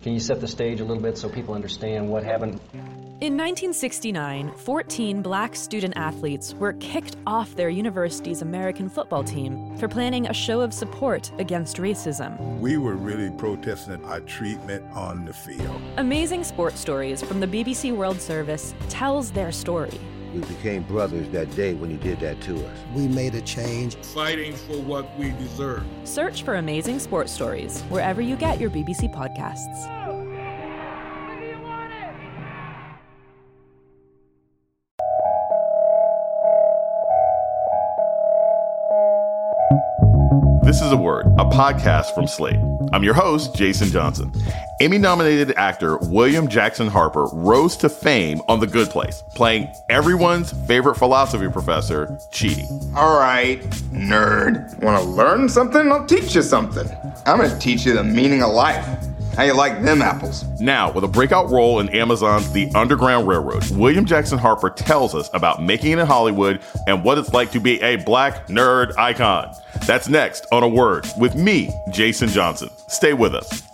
Can you set the stage a little bit so people understand what happened? In 1969, 14 black student athletes were kicked off their university's American football team for planning a show of support against racism. We were really protesting our treatment on the field. Amazing Sports Stories from the BBC World Service tells their story. We became brothers that day when you did that to us. We made a change. Fighting for what we deserve. Search for Amazing Sports Stories wherever you get your BBC podcasts. This is A Word, a podcast from Slate. I'm your host, Jason Johnson. Emmy-nominated actor William Jackson Harper rose to fame on The Good Place, playing everyone's favorite philosophy professor, Chidi. All right, nerd. Want to learn something? I'll teach you something. I'm going to teach you the meaning of life. How you like them apples? Now, with a breakout role in Amazon's The Underground Railroad, William Jackson Harper tells us about making it in Hollywood and what it's like to be a black nerd icon. That's next on A Word with me, Jason Johnson. Stay with us.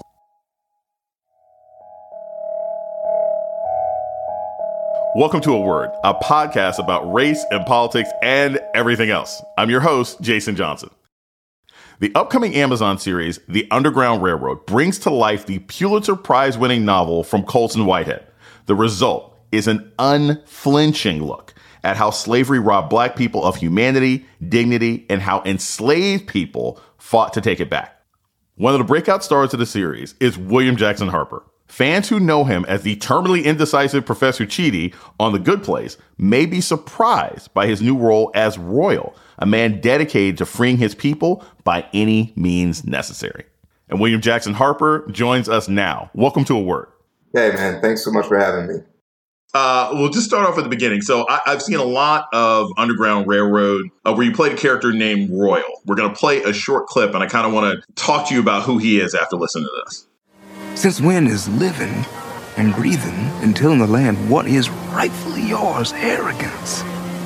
Welcome to A Word, a podcast about race and politics and everything else. I'm your host, Jason Johnson. The upcoming Amazon series, The Underground Railroad, brings to life the Pulitzer Prize-winning novel from Colson Whitehead. The result is an unflinching look at how slavery robbed black people of humanity, dignity, and how enslaved people fought to take it back. One of the breakout stars of the series is William Jackson Harper. Fans who know him as the terminally indecisive Professor Chidi on The Good Place may be surprised by his new role as Royal, a man dedicated to freeing his people by any means necessary. And William Jackson Harper joins us now. Welcome to A Word. Hey, man. Thanks so much for having me. We'll just start off at the beginning. So I've seen a lot of Underground Railroad where you played a character named Royal. We're going to play a short clip, and I kind of want to talk to you about who he is after listening to this. Since when is living and breathing and tilling the land what is rightfully yours arrogance?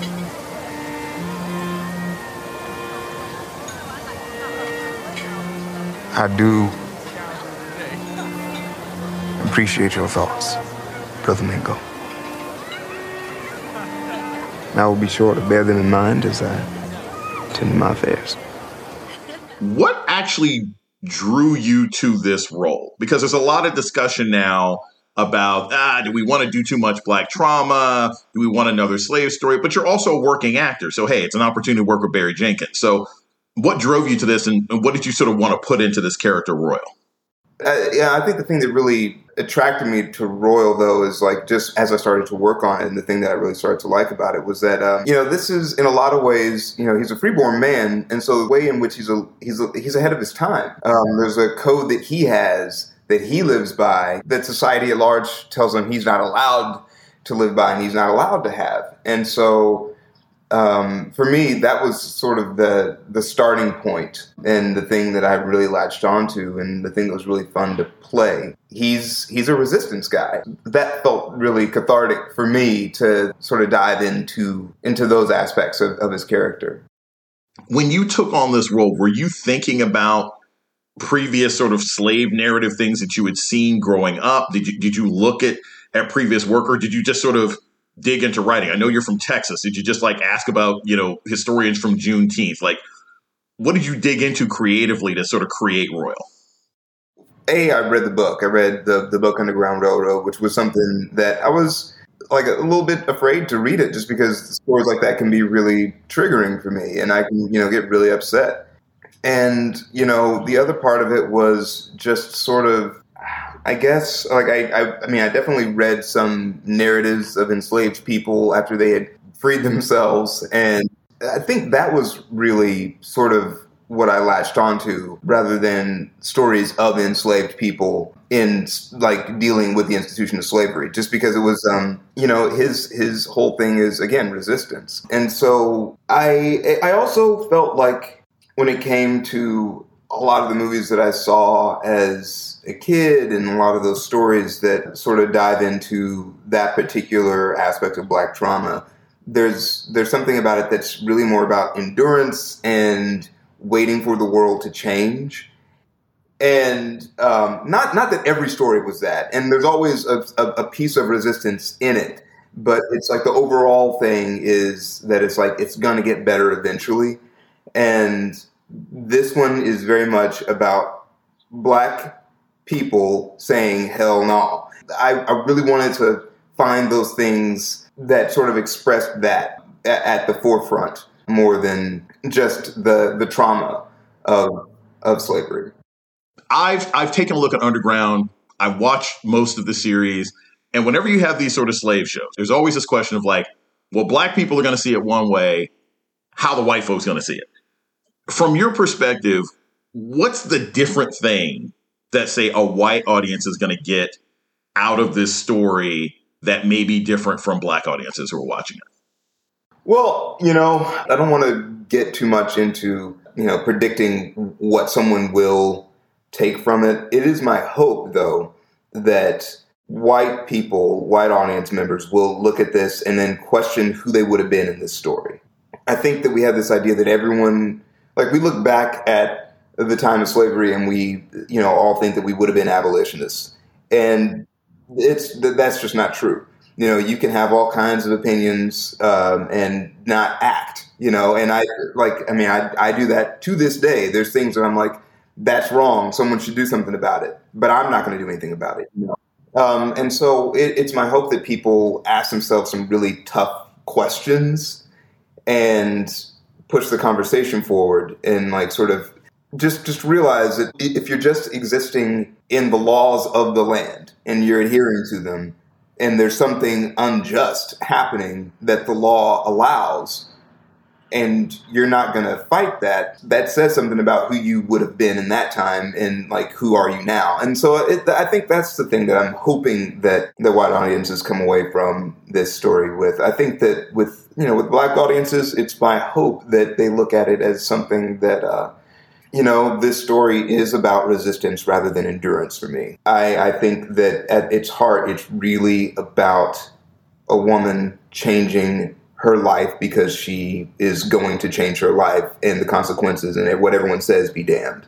I do appreciate your thoughts, Brother Mingo. I will be sure to bear them in mind as I tend to my affairs. What actually drew you to this role? Because there's a lot of discussion now about, do we want to do too much black trauma? Do we want another slave story? But you're also a working actor. So, hey, it's an opportunity to work with Barry Jenkins. So what drove you to this, and what did you sort of want to put into this character, Royal? I think the thing that really attracted me to Royal, though, is like just as I started to work on it, and the thing that I really started to like about it was that, this is in a lot of ways, he's a freeborn man. And so the way in which he's ahead of his time. There's a code that he has that he lives by that society at large tells him he's not allowed to live by and he's not allowed to have. And so for me, that was sort of the starting point and the thing that I really latched onto and the thing that was really fun to play. He's a resistance guy. That felt really cathartic for me to sort of dive into those aspects of his character. When you took on this role, were you thinking about previous sort of slave narrative things that you had seen growing up? Did you look at previous work, or did you just sort of dig into writing? I know you're from Texas. Did you just ask about, historians from Juneteenth? What did you dig into creatively to sort of create Royal? I read the book. I read the book Underground Railroad, which was something that I was a little bit afraid to read it just because stories like that can be really triggering for me and I can, get really upset. And, the other part of it was just sort of, I guess, I definitely read some narratives of enslaved people after they had freed themselves. And I think that was really sort of what I latched onto rather than stories of enslaved people in dealing with the institution of slavery, just because it was, his whole thing is, again, resistance. And so I also felt like when it came to a lot of the movies that I saw as a kid and a lot of those stories that sort of dive into that particular aspect of black trauma, there's something about it that's really more about endurance and waiting for the world to change. And not that every story was that. And there's always a piece of resistance in it. But it's like the overall thing is that it's like it's going to get better eventually. And this one is very much about Black people saying hell no. I really wanted to find those things that sort of expressed that at the forefront more than just the trauma of slavery. I've taken a look at Underground. I've watched most of the series. And whenever you have these sort of slave shows, there's always this question of like, well, Black people are going to see it one way. How the white folks going to see it? From your perspective, what's the different thing that, say, a white audience is going to get out of this story that may be different from Black audiences who are watching it? Well, I don't want to get too much into, predicting what someone will take from it. It is my hope, though, that white people, white audience members will look at this and then question who they would have been in this story. I think that we have this idea that everyone, like we look back at the time of slavery and we, all think that we would have been abolitionists. And that's just not true. You can have all kinds of opinions and not act, and I do that to this day. There's things that I'm like, that's wrong. Someone should do something about it, but I'm not going to do anything about it. And so it's my hope that people ask themselves some really tough questions and push the conversation forward and like sort of just realize that if you're just existing in the laws of the land and you're adhering to them and there's something unjust happening that the law allows and you're not going to fight that says something about who you would have been in that time and like who are you now. And so I think that's the thing that I'm hoping that the white audiences come away from this story with. I think that with Black audiences, it's my hope that they look at it as something that this story is about resistance rather than endurance for me. I think that at its heart, it's really about a woman changing her life because she is going to change her life and the consequences and what everyone says be damned.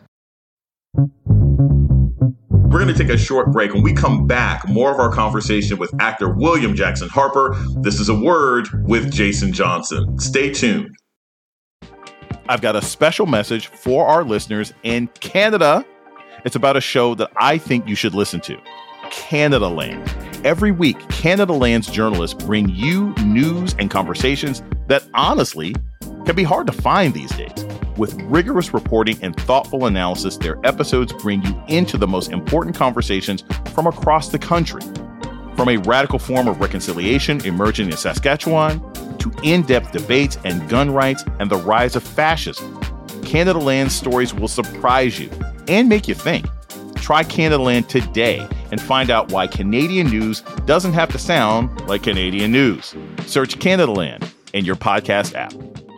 We're going to take a short break. When we come back, more of our conversation with actor William Jackson Harper. This is A Word with Jason Johnson. Stay tuned. I've got a special message for our listeners in Canada. It's about a show that I think you should listen to, Canadaland. Every week, Canadaland's journalists bring you news and conversations that honestly can be hard to find these days. With rigorous reporting and thoughtful analysis, their episodes bring you into the most important conversations from across the country. From a radical form of reconciliation emerging in Saskatchewan to in-depth debates and gun rights and the rise of fascism, Canadaland's stories will surprise you and make you think. Try Canadaland today and find out why Canadian news doesn't have to sound like Canadian news. Search Canadaland in your podcast app.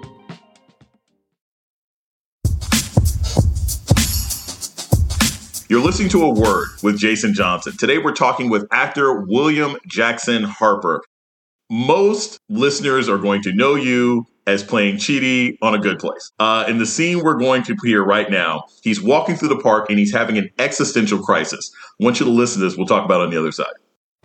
You're listening to A Word with Jason Johnson. Today we're talking with actor William Jackson Harper. Most listeners are going to know you as playing Chidi on A Good Place. In the scene we're going to hear right now, he's walking through the park and he's having an existential crisis. I want you to listen to this. We'll talk about it on the other side.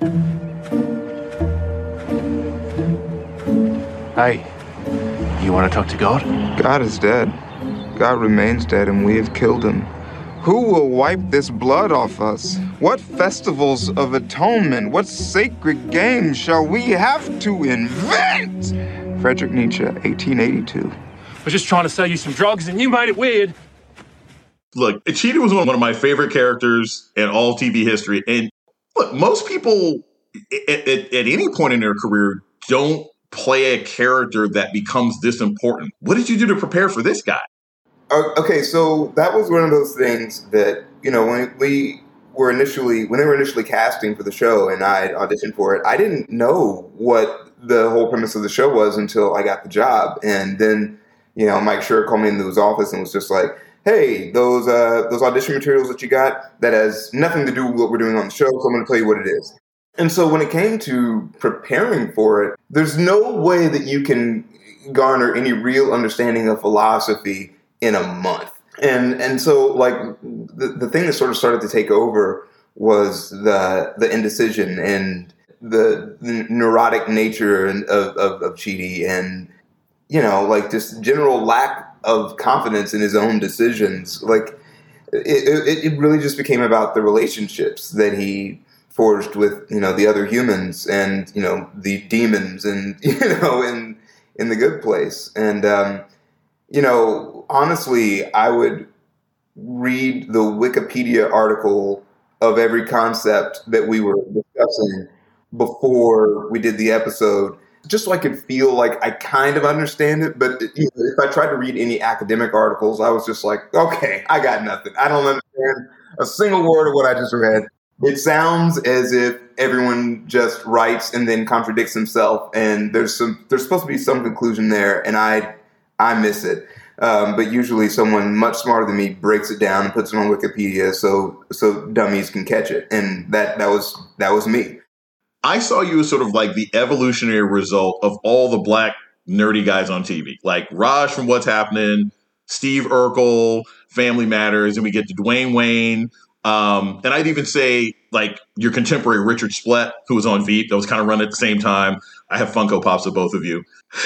Hey, you want to talk to God? God is dead. God remains dead, and we have killed him. Who will wipe this blood off us? What festivals of atonement, what sacred games shall we have to invent? Friedrich Nietzsche, 1882. I was just trying to sell you some drugs, and you made it weird. Look, Chidi was one of my favorite characters in all TV history. And look, most people at any point in their career don't play a character that becomes this important. What did you do to prepare for this guy? Okay, so that was one of those things that, when they were initially casting for the show and I auditioned for it, I didn't know what the whole premise of the show was until I got the job. And then, Mike Schur called me into his office and was just like, hey, those audition materials that you got, that has nothing to do with what we're doing on the show, so I'm going to tell you what it is. And so when it came to preparing for it, there's no way that you can garner any real understanding of philosophy in a month. And so like the thing that sort of started to take over was the indecision and the neurotic nature of Chidi, and like just general lack of confidence in his own decisions. Like it really just became about the relationships that he forged with the other humans and the demons and in the good place. And honestly, I would read the Wikipedia article of every concept that we were discussing before we did the episode, just so I could feel like I kind of understand it. But if I tried to read any academic articles, I was just like, okay, I got nothing. I don't understand a single word of what I just read. It sounds as if everyone just writes and then contradicts himself, and there's supposed to be some conclusion there, and I miss it. But usually someone much smarter than me breaks it down and puts it on Wikipedia so dummies can catch it. And that was me. I saw you as sort of like the evolutionary result of all the black nerdy guys on TV, like Raj from What's Happening, Steve Urkel, Family Matters, and we get to Dwayne Wayne. And I'd even say like your contemporary Richard Splett, who was on Veep, that was kind of run at the same time. I have Funko Pops of both of you.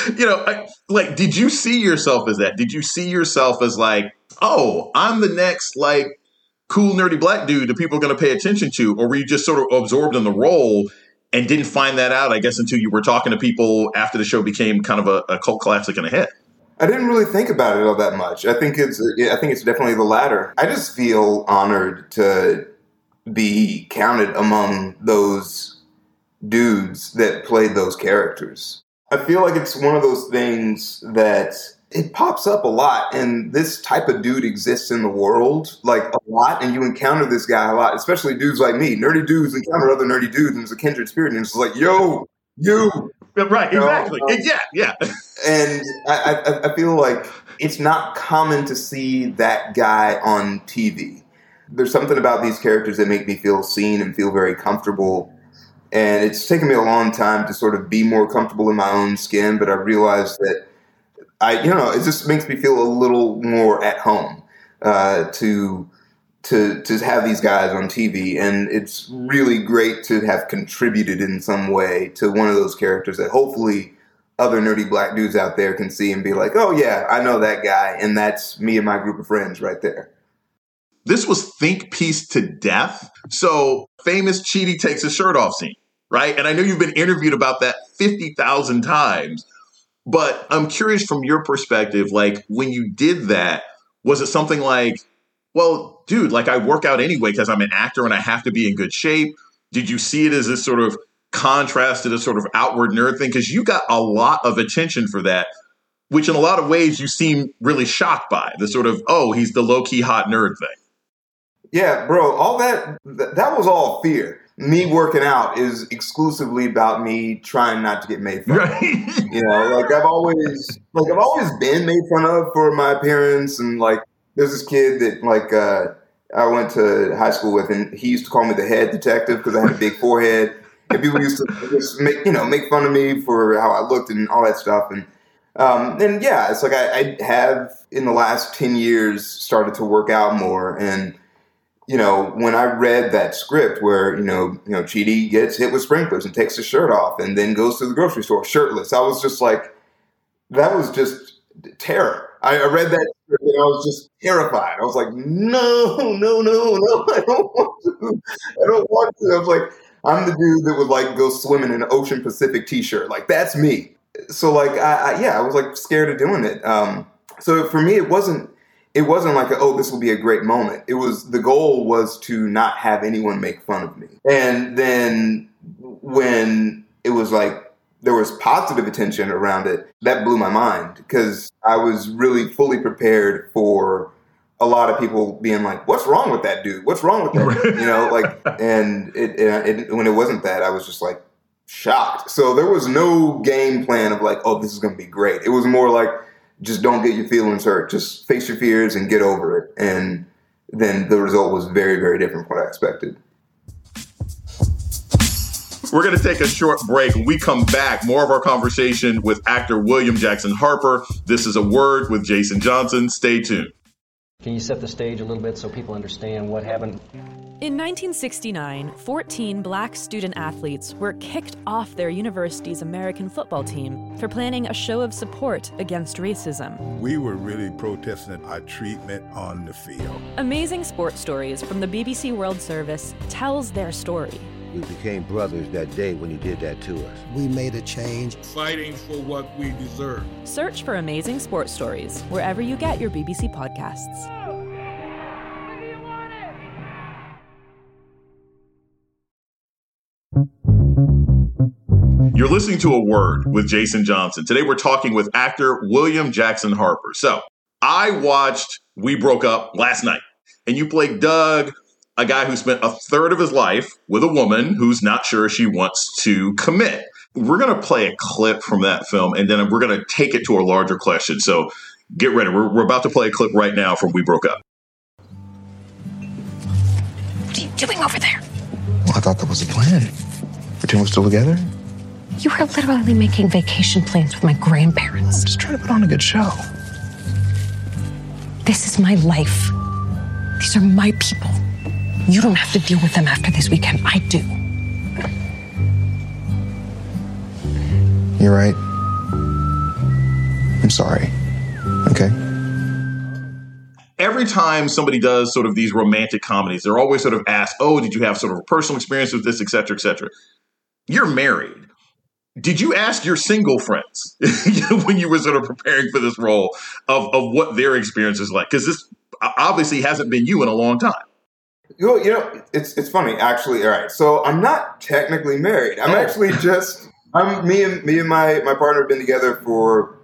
Did you see yourself as that? Did you see yourself as like, oh, I'm the next like cool nerdy black dude that people are going to pay attention to? Or were you just sort of absorbed in the role and didn't find that out, I guess, until you were talking to people after the show became kind of a cult classic in a hit? I didn't really think about it all that much. I think it's definitely the latter. I just feel honored to be counted among those dudes that played those characters. I feel like it's one of those things that it pops up a lot, and this type of dude exists in the world like a lot, and you encounter this guy a lot, especially dudes like me. Nerdy dudes encounter other nerdy dudes, and it's a kindred spirit, and it's like, yo, you. Right, exactly. Yeah. And I feel like it's not common to see that guy on TV. There's something about these characters that make me feel seen and feel very comfortable. And it's taken me a long time to sort of be more comfortable in my own skin, but I realized that it just makes me feel a little more at home to have these guys on TV. And it's really great to have contributed in some way to one of those characters that hopefully other nerdy black dudes out there can see and be like, oh yeah, I know that guy. And that's me and my group of friends right there. This was Think Peace to Death. So famous Chidi takes his shirt off scene, right? And I know you've been interviewed about that 50,000 times, but I'm curious from your perspective, like when you did that, was it something like, well, dude, like I work out anyway because I'm an actor and I have to be in good shape? Did you see it as this sort of contrast to this sort of outward nerd thing? Because you got a lot of attention for that, which in a lot of ways you seem really shocked by, the sort of, oh, he's the low-key hot nerd thing. Yeah, bro, all that was all fear. Me working out is exclusively about me trying not to get made fun of. Like I've always been made fun of for my appearance, and like there's this kid that I went to high school with, and he used to call me the head detective because I had a big forehead, and people used to just make fun of me for how I looked and all that stuff. And yeah, it's like I have in the last 10 years started to work out more. And when I read that script where Chidi gets hit with sprinklers and takes his shirt off and then goes to the grocery store shirtless, I was just like, that was just terror. I read that script and I was just terrified. I was like, no, I don't want to. I was like, I'm the dude that would like go swimming in an Ocean Pacific t-shirt. Like that's me. So like, I was like scared of doing it. So for me, it wasn't like, oh, this will be a great moment. The goal was to not have anyone make fun of me. And then when it was like, there was positive attention around it, that blew my mind because I was really fully prepared for a lot of people being like, what's wrong with that dude? What's wrong with that? And when it wasn't that, I was just like shocked. So there was no game plan of like, oh, this is going to be great. It was more like, just don't get your feelings hurt. Just face your fears and get over it. And then the result was very, very different from what I expected. We're going to take a short break. When we come back, more of our conversation with actor William Jackson Harper. This is A Word with Jason Johnson. Stay tuned. Can you set the stage a little bit so people understand what happened? In 1969, 14 black student athletes were kicked off their university's American football team for planning a show of support against racism. We were really protesting our treatment on the field. Amazing Sports Stories from the BBC World Service tells their story. We became brothers that day when you did that to us. We made a change. Fighting for what we deserve. Search for Amazing Sports Stories wherever you get your BBC podcasts. You're listening to A Word with Jason Johnson. Today we're talking with actor William Jackson Harper. So, I watched We Broke Up last night, and you played Doug, a guy who spent a third of his life with a woman who's not sure she wants to commit. We're going to play a clip from that film, and then we're going to take it to a larger question. So, get ready. We're about to play a clip right now from We Broke Up. What are you doing over there? Well, I thought that was the plan. Pretend we're still together? You were literally making vacation plans with my grandparents. I'm just trying to put on a good show. This is my life. These are my people. You don't have to deal with them after this weekend. I do. You're right. I'm sorry. Okay? Every time somebody does sort of these romantic comedies, they're always sort of asked, oh, did you have sort of a personal experience with this, et cetera, et cetera. You're married. Did you ask your single friends when you were sort of preparing for this role of what their experience is like? Because this obviously hasn't been you in a long time. You know, it's funny, actually. All right, so I'm not technically married. I'm actually just me and my partner have been together for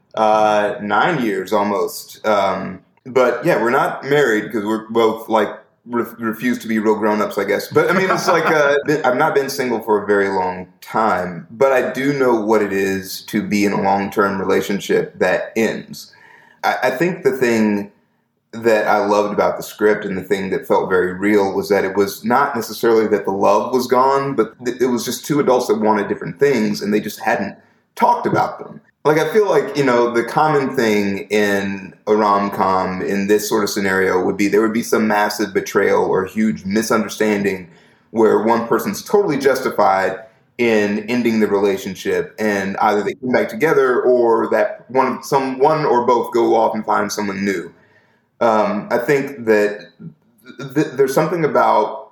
9 years almost. But yeah, we're not married because we're both like refuse to be real grown-ups, I guess. But I mean, it's like I've not been single for a very long time, but I do know what it is to be in a long-term relationship that ends. I think the thing that I loved about the script and the thing that felt very real was that it was not necessarily that the love was gone, but it was just two adults that wanted different things and they just hadn't talked about them. Like, I feel like, you know, the common thing in a rom-com in this sort of scenario would be there would be some massive betrayal or huge misunderstanding where one person's totally justified in ending the relationship and either they come back together or that one or both go off and find someone new. I think that there's something about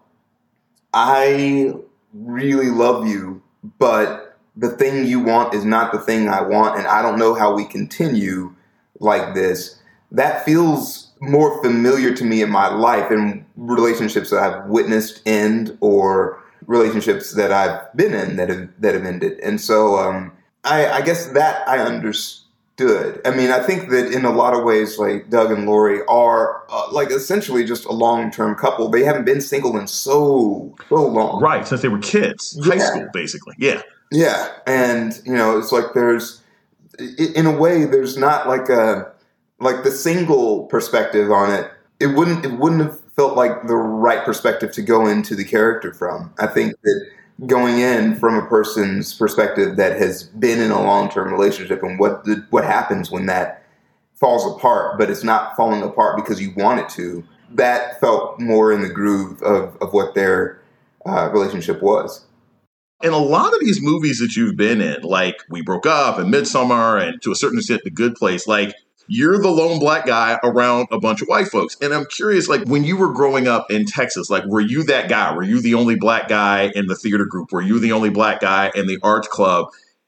I really love you, but the thing you want is not the thing I want, and I don't know how we continue like this. That feels more familiar to me in my life in relationships that I've witnessed end or relationships that I've been in that have ended. And so I guess that I understood. I mean, I think that in a lot of ways, like Doug and Lori are like essentially just a long-term couple. They haven't been single in so long. Right, since they were kids. Yeah. High school, basically. Yeah. Yeah, and you know, it's like there's, in a way, there's not like the single perspective on it. It wouldn't have felt like the right perspective to go into the character from. I think that going in from a person's perspective that has been in a long-term relationship and what happens when that falls apart, but it's not falling apart because you want it to. That felt more in the groove of what their relationship was. In a lot of these movies that you've been in, like We Broke Up and Midsommar and to a certain extent The Good Place, like you're the lone black guy around a bunch of white folks. And I'm curious, like when you were growing up in Texas, like were you that guy? Were you the only black guy in the theater group? Were you the only black guy in the arts club?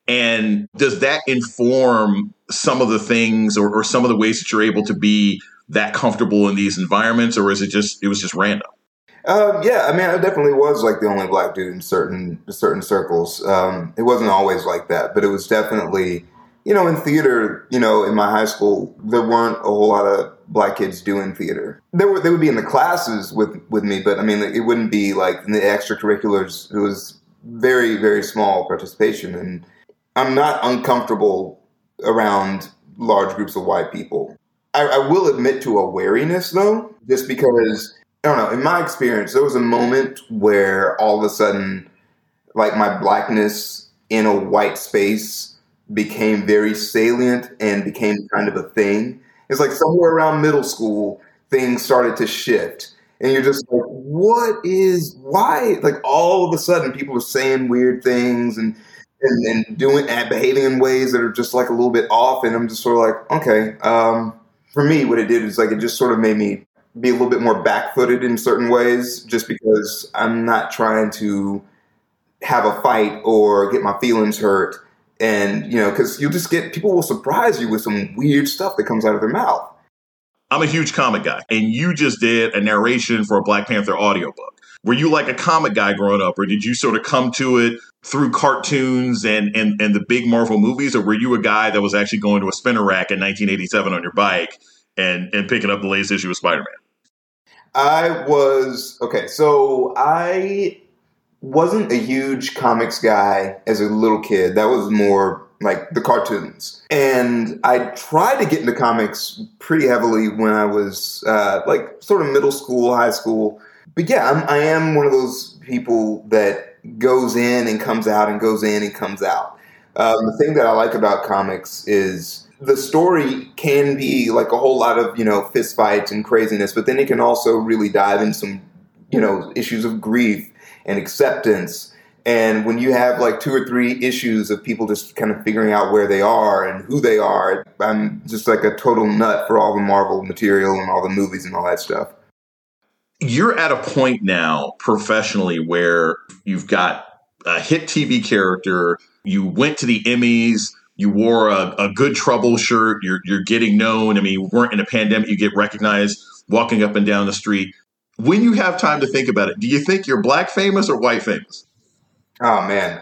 And does that inform some of the things or some of the ways that you're able to be that comfortable in these environments? Or was it was just random? Yeah, I mean, I definitely was like the only black dude in certain circles. It wasn't always like that, but it was definitely, you know, in theater, you know, in my high school, there weren't a whole lot of black kids doing theater. They would be in the classes with me, but I mean, it wouldn't be like in the extracurriculars. It was very, very small participation, and I'm not uncomfortable around large groups of white people. I will admit to a wariness, though, just because, I don't know, in my experience, there was a moment where all of a sudden, like, my blackness in a white space became very salient and became kind of a thing. It's like somewhere around middle school, things started to shift. And you're just like, why? Like, all of a sudden, people are saying weird things and doing and behaving in ways that are just like a little bit off. And I'm just sort of like, okay. For me, what it did is like, it just sort of made me be a little bit more back-footed in certain ways, just because I'm not trying to have a fight or get my feelings hurt. And, because you'll just people will surprise you with some weird stuff that comes out of their mouth. I'm a huge comic guy, and you just did a narration for a Black Panther audiobook. Were you like a comic guy growing up, or did you sort of come to it through cartoons and the big Marvel movies, or were you a guy that was actually going to a spinner rack in 1987 on your bike and picking up the latest issue of Spider-Man? So I wasn't a huge comics guy as a little kid. That was more like the cartoons. And I tried to get into comics pretty heavily when I was like sort of middle school, high school. But yeah, I am one of those people that goes in and comes out and goes in and comes out. The thing that I like about comics is the story can be like a whole lot of, fist fights and craziness, but then it can also really dive into some, issues of grief and acceptance. And when you have like 2 or 3 issues of people just kind of figuring out where they are and who they are, I'm just like a total nut for all the Marvel material and all the movies and all that stuff. You're at a point now professionally where you've got a hit TV character. You went to the Emmys. You wore a Good Trouble shirt. You're getting known. I mean, you weren't in a pandemic. You get recognized walking up and down the street. When you have time to think about it, do you think you're Black famous or white famous? Oh, man.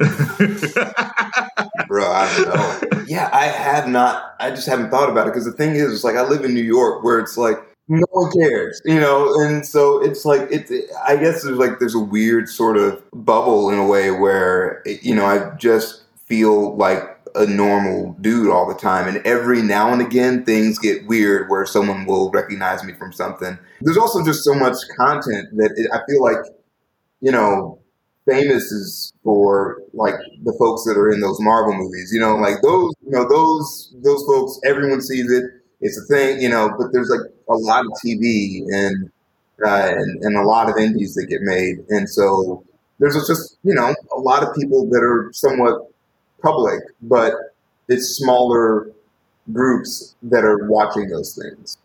Bro, I don't know. Yeah, I just haven't thought about it, because the thing is, it's like I live in New York where it's like no one cares, and so it's like, I guess there's a weird sort of bubble in a way where, I just feel like a normal dude all the time. And every now and again, things get weird where someone will recognize me from something. There's also just so much content that I feel like, famous is for like the folks that are in those Marvel movies, like those folks, everyone sees it. It's a thing, but there's like a lot of TV and a lot of indies that get made. And so there's just, a lot of people that are somewhat public, but it's smaller groups that are watching those things.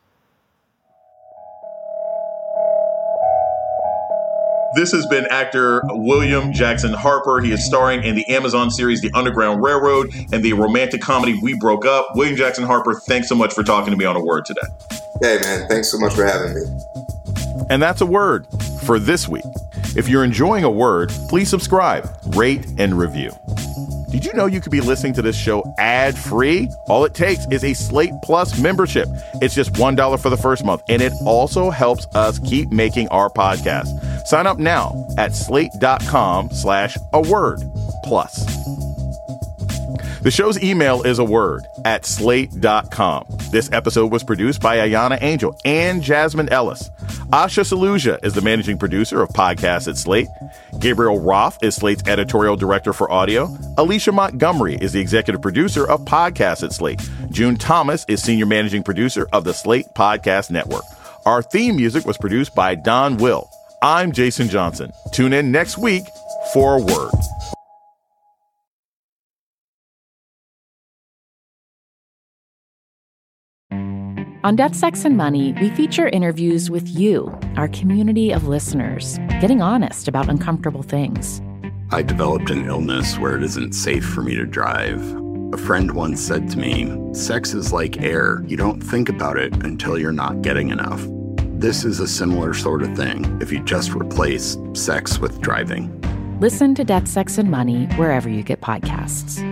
This has been actor William Jackson Harper. He is starring in the Amazon series The Underground Railroad and the romantic comedy We Broke Up. William Jackson Harper, thanks so much for talking to me on A Word today. Hey, man, thanks so much for having me. And that's A Word for this week. If you're enjoying A Word, please subscribe, rate, and review. Did you know you could be listening to this show ad-free? All it takes is a Slate Plus membership. It's just $1 for the first month, and it also helps us keep making our podcast. Sign up now at slate.com/awordplus. The show's email is aword@slate.com. This episode was produced by Ayana Angel and Jasmine Ellis. Asha Saluja is the managing producer of Podcasts at Slate. Gabriel Roth is Slate's editorial director for audio. Alicia Montgomery is the executive producer of Podcasts at Slate. June Thomas is senior managing producer of the Slate Podcast Network. Our theme music was produced by Don Will. I'm Jason Johnson. Tune in next week for A Word. On Death, Sex, and Money, we feature interviews with you, our community of listeners, getting honest about uncomfortable things. I developed an illness where it isn't safe for me to drive. A friend once said to me, sex is like air. You don't think about it until you're not getting enough. This is a similar sort of thing if you just replace sex with driving. Listen to Death, Sex, and Money wherever you get podcasts.